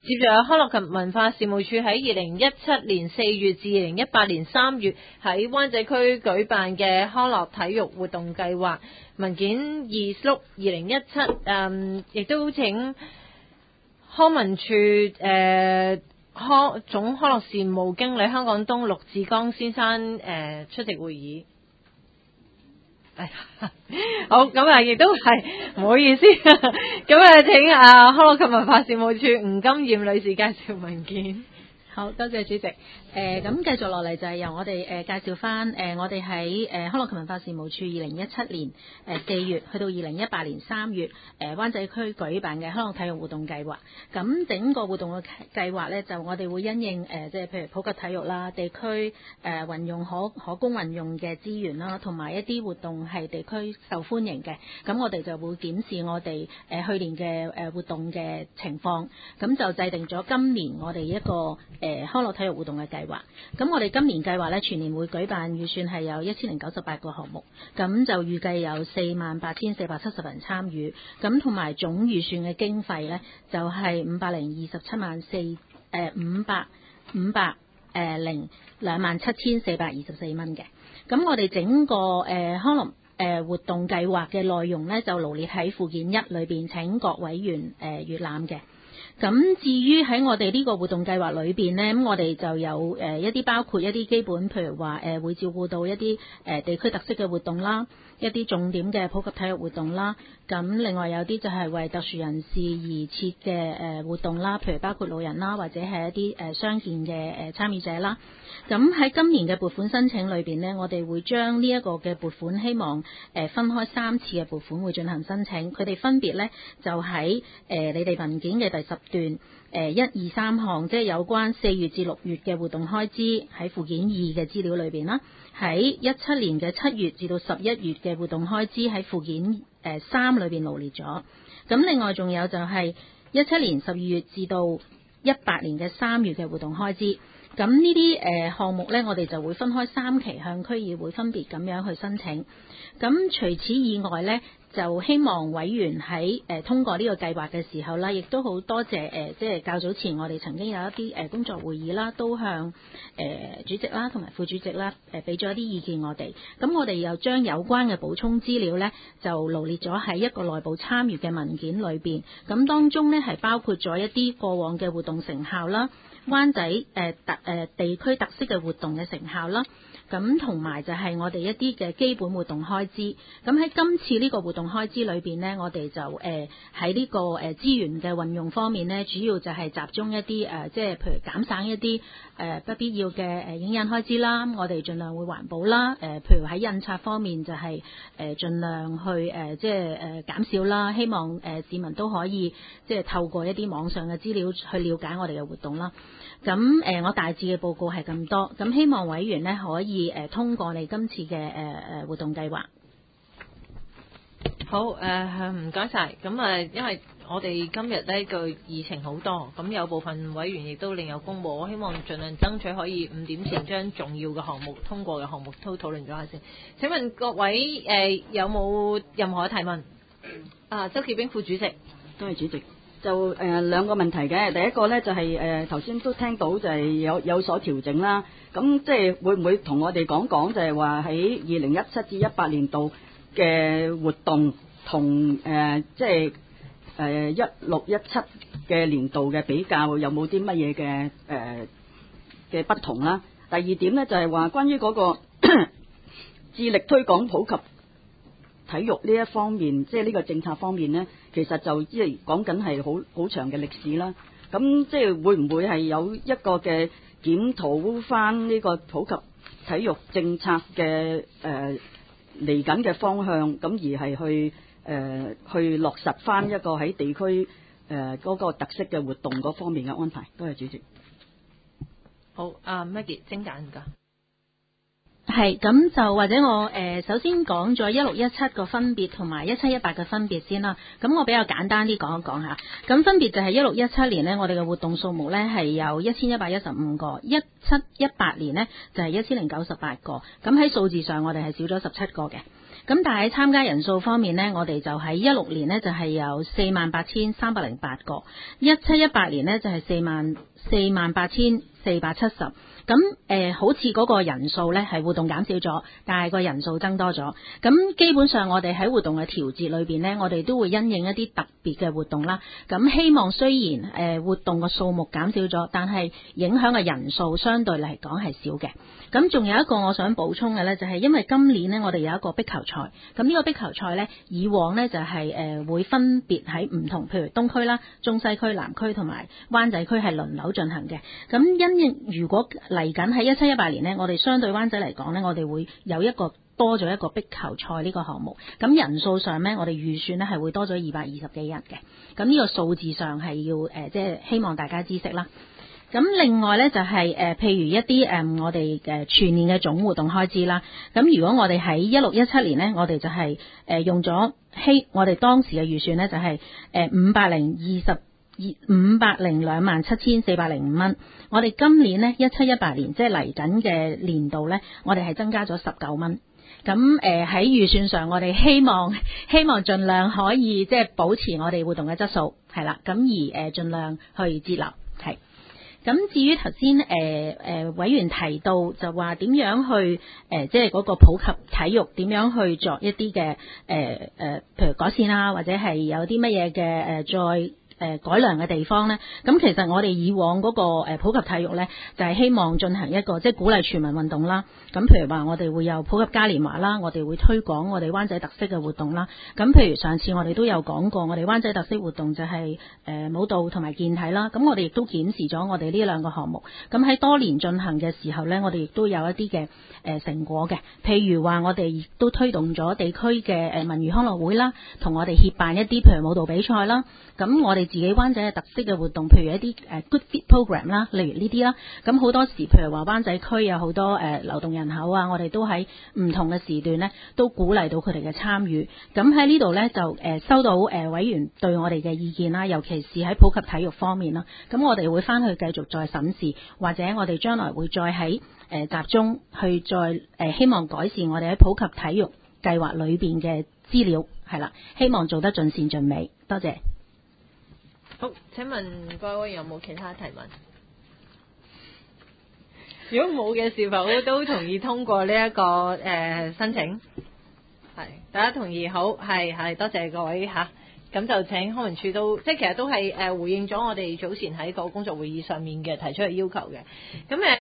接住康樂及文化事務署喺2017年4月至2018年3月喺灣仔區舉辦嘅康樂體育活動計劃文件2017，亦都請康文署總康樂事務經理香港東陸志剛先生出席會議。好，咁亦都係唔好意思，咁請康樂及文化事務署吳金艷女士介紹文件。 好，多謝主席。咁繼續落嚟就係由我哋介紹翻我哋喺康樂及文化事務處2017年4月去到2018年3月灣仔區舉辦嘅康樂體育活動計劃。咁整個活動嘅計劃呢，就我哋會因應即係譬如普及體育啦、地區運用可供運用嘅資源啦，同埋一啲活動係地區受歡迎嘅。咁我哋就會檢視我哋去年嘅活動嘅情況，咁就制定咗今年我哋一個康樂體育活動嘅計劃。咁我哋今年計劃咧，全年會舉辦預算係有1098個項目，咁就預計有48,470人參與，咁同埋總預算嘅經費咧就係527,424蚊嘅。咁我哋整個康樂活動計劃嘅內容咧就羅列喺附件1裏邊，請各委員閱覽嘅。咁至於喺我哋呢個活動計劃裏邊呢，咁我哋就有一啲包括一啲基本，譬如話會照顧到一啲地區特色嘅活動啦，一啲重點嘅普及體育活動啦。咁另外有啲就係為特殊人士而設嘅活動啦，譬如包括老人啦，或者係一啲傷健嘅參與者啦。咁喺今年嘅撥款申請裏邊呢，我哋會將呢一個嘅撥款希望分開3次嘅撥款會進行申請，佢哋分別呢，就喺你哋文件嘅第10段1、2、3項，即係有關4月至6月嘅活動開支喺附件2嘅資料裏邊啦，喺17年嘅7月至到11月嘅活動開支喺附件3裏邊羅列咗。咁另外仲有就係17年12月至到18年嘅3月嘅活動開支。咁呢啲項目呢，我哋就會分開3期向區議會分別咁樣去申請。咁除此以外呢，就希望委員喺通過呢個計劃嘅時候啦，亦都好多謝即係較早前我哋曾經有一啲工作會議啦，都向主席啦同埋副主席啦俾咗一啲意見我哋。咁我哋又將有關嘅補充資料呢，就羅列咗喺一個內部參與嘅文件裏邊。咁當中呢，係包括咗一啲過往嘅活動成效啦，灣仔地區特色嘅活動嘅成效啦，咁同埋就係我哋一啲嘅基本活動開支。咁喺今次呢個活動開支裏邊呢，我哋就喺呢個資源嘅運用方面呢，主要就係集中一啲即係譬如減省一啲不必要嘅影印開支啦，我哋盡量會環保啦。譬如喺印刷方面就係盡量去即係減少啦，希望市民都可以即係透過一啲網上嘅資料去了解我哋嘅活動啦。咁我大致嘅報告係咁多，咁希望委員呢可以通過你今次嘅活動計劃。 好，唔該晒。咁因為我哋今日呢個議程好多，咁有部分委員亦都另有公務，我希望盡量爭取可以5點前將重要嘅項目通過嘅項目都討論咗下先。請問各位有冇任何嘅提問？周潔冰副主席。 多謝主席。就兩個問題嘅，第一個呢，就係頭先都聽到就係有所調整啦。咁即係會唔會同我哋講講就係話喺2017至18年度嘅活動同即係16、17嘅年度嘅比較有冇啲乜嘢嘅不同啦？第二點呢，就係話關於嗰個致力推廣普及體育呢一方面，即係呢個政策方面呢，其實就即係講緊係好長嘅歷史啦。咁即係會唔會係有一個嘅檢討翻呢個普及體育政策嘅嚟緊嘅方向，咁而係去落實翻一個喺地區嗰個特色嘅活動嗰方面嘅安排？多謝主席。 好，Maggie 精簡㗎。 係，咁就或者我首先講咗16、17個分別同埋17、18嘅分別先啦。咁我比較簡單啲講一講下。咁分別就係16、17年呢，我哋嘅活動數目呢係有1115個；17、18年呢就係1098個。咁喺數字上我哋係少咗17個嘅。 咁但係喺參加人數方面呢，我哋就喺16年呢就係有48,308個，17-18年呢就係48,470。咁好似嗰個人數呢係活動減少咗，但係個人數增多咗。咁基本上我哋喺活動嘅調節裏邊呢，我哋都會因應一啲特別嘅活動啦。咁希望雖然活動嘅數目減少咗，但係影響嘅人數相對嚟講係少嘅。咁仲有一個我想補充嘅呢，就係因為今年呢，我哋有一個壁球賽。咁呢個壁球賽呢，以往呢就係會分別喺唔同，譬如東區啦、中西區、南區同埋灣仔區係輪流進行嘅。咁因應如果嚟緊喺17-18年呢，我哋相對灣仔嚟講呢，我哋會有多咗一個壁球賽呢個項目。咁人數上呢，我哋預算呢係會多咗220幾人嘅。咁呢個數字上係要即係希望大家知悉啦。咁另外呢，就係譬如一啲我哋全年嘅總活動開支啦。咁如果我哋喺16-17年呢，我哋就係用咗我哋當時嘅預算呢，就係50227,405蚊。我哋今年呢17-18年即係嚟緊嘅年度呢，我哋係增加咗19蚊。咁喺預算上，我哋希望盡量可以即係保持我哋活動嘅質素，係啦。咁而盡量去節流，係。咁至於頭先委員提到就話點樣去即係嗰個普及體育點樣去作一啲嘅譬如改善啦，或者係有啲乜嘢嘅再改良嘅地方呢。咁其實我哋以往嗰個普及體育呢，就係希望進行一個即係鼓勵全民運動啦。咁譬如話我哋會有普及嘉年華啦，我哋會推廣我哋灣仔特色嘅活動啦。咁譬如上次我哋都有講過，我哋灣仔特色活動就係舞蹈同埋健體啦。咁我哋亦都檢視咗我哋呢兩個項目。咁喺多年進行嘅時候呢，我哋亦都有一啲嘅成果嘅。譬如話我哋亦都推動咗地區嘅文娛康樂會啦，同我哋協辦一啲譬如舞蹈比賽啦。咁我哋自己灣仔嘅特色嘅活動，譬如一啲Good Fit Program 啦，例如呢啲啦。咁好多時譬如話灣仔區有好多流動人口啊，我哋都喺唔同嘅時段呢，都鼓勵到佢哋嘅參與。咁喺呢度呢，就收到委員對我哋嘅意見啦，尤其是喺普及體育方面啦。咁我哋會翻去繼續再審視，或者我哋將來會再喺集中去再希望改善我哋喺普及體育計劃裏邊嘅資料，係啦，希望做得盡善盡美。多謝。 好，請問各位委員有冇其他提問？如果冇嘅，是否都同意通過呢一個申請？係，大家同意，好，係，多謝各位嚇。咁就請康文署都，即係其實都係回應咗我哋早前喺個工作會議上面嘅提出嘅要求嘅。咁